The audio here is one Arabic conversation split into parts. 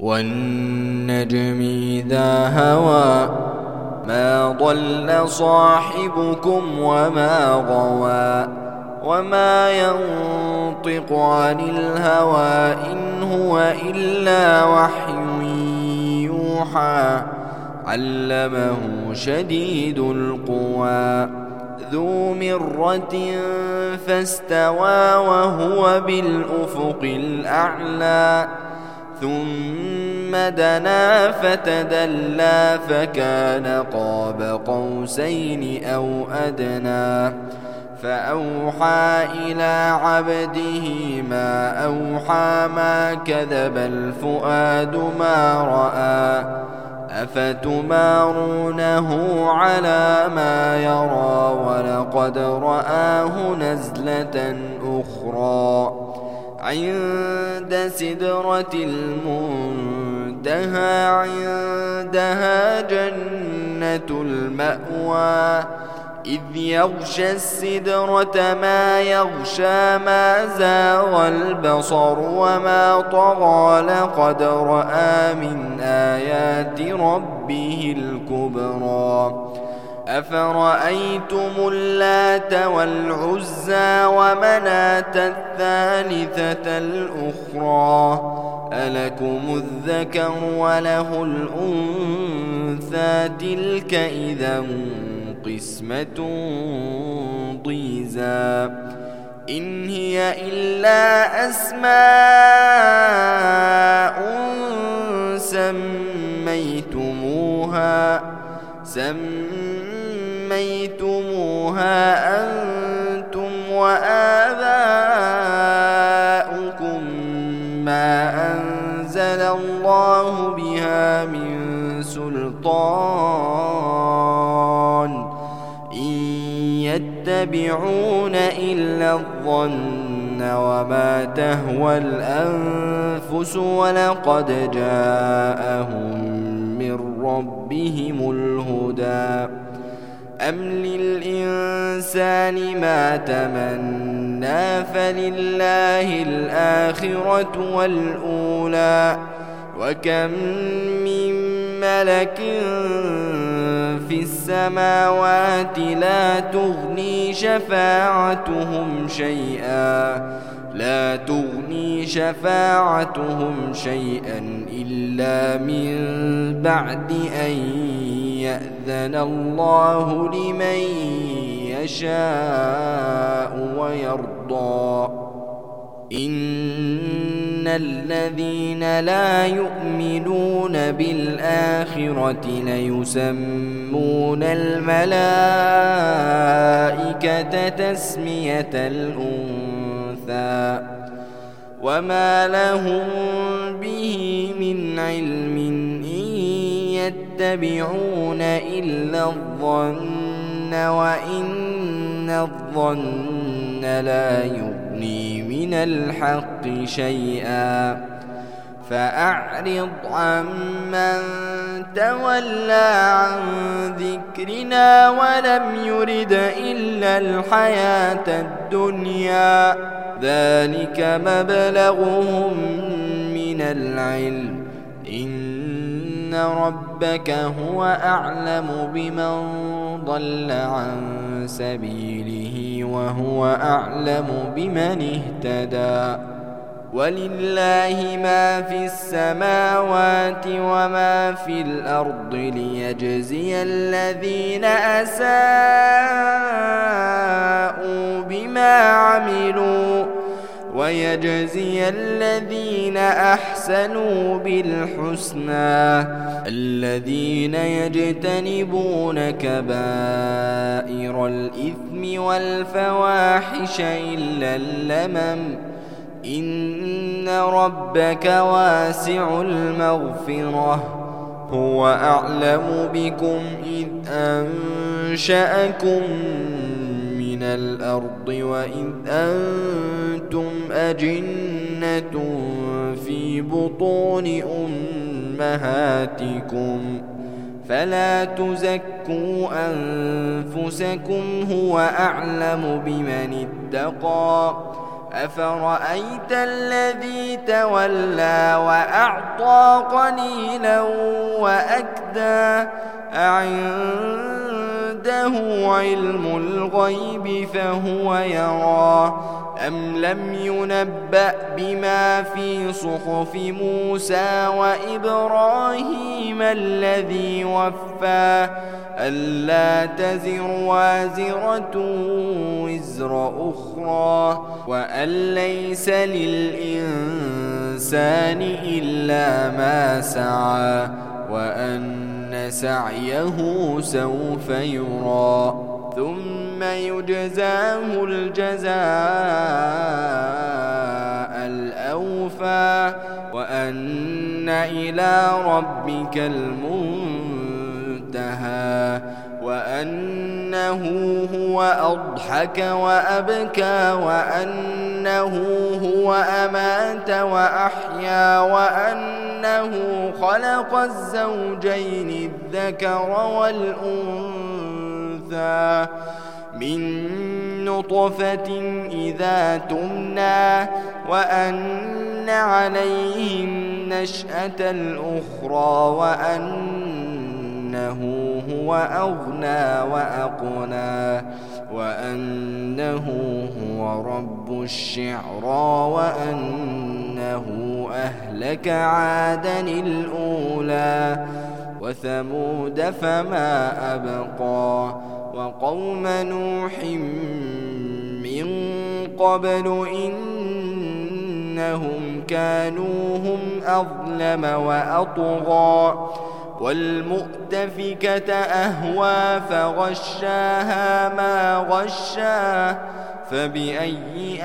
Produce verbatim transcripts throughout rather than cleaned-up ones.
والنجم إذا هوى ما ضل صاحبكم وما غوى وما ينطق عن الهوى إن هو إلا وحي يوحى علمه شديد القوى ذو مرة فاستوى وهو بالأفق الأعلى ثم دنا فتدلى فكان قاب قوسين أو أدنى فأوحى إلى عبده ما أوحى ما كذب الفؤاد ما رأى أفتمارونه على ما يرى ولقد رآه نزلة أخرى عند سدرة المنتهى عندها جنة المأوى إذ يغشى السدرة ما يغشى ما زاغ البصر وما طغى لقد رأى من آيات ربه الكبرى أفرأيتم اللات والعزى ومناة الثالثة الأخرى ألكم الذكر وله الأنثى تلك إذا قسمة ضيزى إن هي إلا أسماء سميتموها سميتموها أنتم وآباؤكم ما أنزل الله بها من سلطان إن يتبعون إلا الظن وما تهوى الأنفس ولقد جاءهم من ربهم الهدى أم للإنسان ما تمنى فلله الآخرة والأولى وكم من ملك في السماوات لا تغني شفاعتهم شيئا لا تغني شفاعتهم شيئا إلا من بعد أن يأذن الله لمن يشاء ويرضى إن الذين لا يؤمنون بالآخرة ليسمون الملائكة تسمية الأنثى وما لهم به من علم إن يتبعون إلا الظن وإن الظن لا يغني من الحق شيئا فأعرض عمن تولى عن ذكرنا ولم يرد إلا الحياة الدنيا ذلك مبلغهم من العلم إن ربك هو أعلم بمن ضل عن سبيله وهو أعلم بمن اهتدى ولله ما في السماوات وما في الأرض ليجزي الذين أساءوا بما عملوا ويجزي الذين أحسنوا بالحسنى الذين يجتنبون كبائر الإثم والفواحش إلا اللمم إن ربك واسع المغفرة هو أعلم بكم إذ أنشأكم من الأرض وإذ أنتم أجنة في بطون أمهاتكم فلا تزكوا أنفسكم هو أعلم بمن اتقى أفرأيت الذي تولى وأعطى قليلا وأكدى أعنده علم الغيب فهو يرى أم لم ينبأ بما في صحف موسى وإبراهيم الذي وفى ألا تزر وازرة وزر أخرى وأن ليس للإنسان إلا ما سعى وأن سعيه سوف يرى ثم يجزاه الجزاء الأوفى وأن إلى ربك المنتهى وأنه هو أضحك وأبكى وأنه هو أمات وأحيا وأنه خلق الزوجين الذكر والأنثى من نطفة إذا تمنى وأن عليه النشأة الأخرى وأنه هو أغنى وأقنى وأنه هو رب الشعرى وأنه أهلك عادا الأولى وثمود فما أبقى وقوم نوح من قبل إنهم كانوا هم أظلم وأطغى والمؤتفكة أهوى فغشاها ما غشا فبأي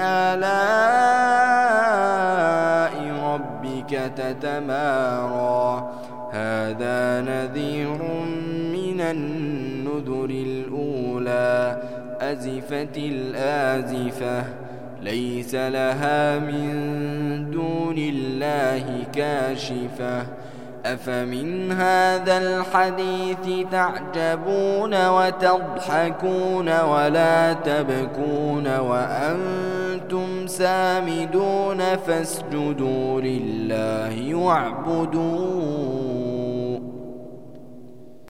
آلاء ربك تتمارى هذا نذير من النذر الأولى أزفت الآزفة ليس لها من دون الله كاشفة أفمن هذا الحديث تعجبون وتضحكون ولا تبكون وأنتم سامدون فاسجدوا لله واعبدون